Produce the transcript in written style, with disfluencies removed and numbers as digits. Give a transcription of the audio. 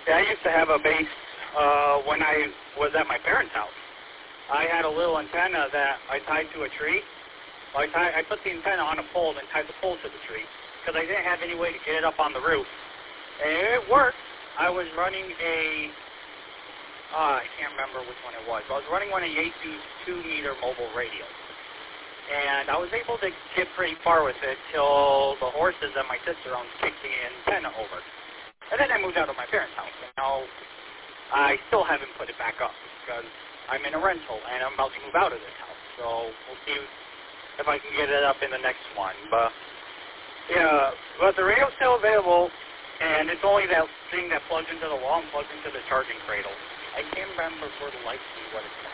Yeah, I used to have a base when I was at my parents' house. I had a little antenna that I tied to a tree. I put the antenna on a pole and tied the pole to the tree because I didn't have any way to get it up on the roof. And it worked. I was running I can't remember which one it was. I was running one of Yaesu's 2-meter mobile radios. And I was able to get pretty far with it till the horses that my sister owns kicked the antenna over. And then I moved out of my parents' house. And now I still haven't put it back up because I'm in a rental and I'm about to move out of this house. So we'll see if I can get it up in the next one. But yeah, but the radio's still available, and it's only that thing that plugs into the wall and plugs into the charging cradle. I can't remember for the life of me what it's called.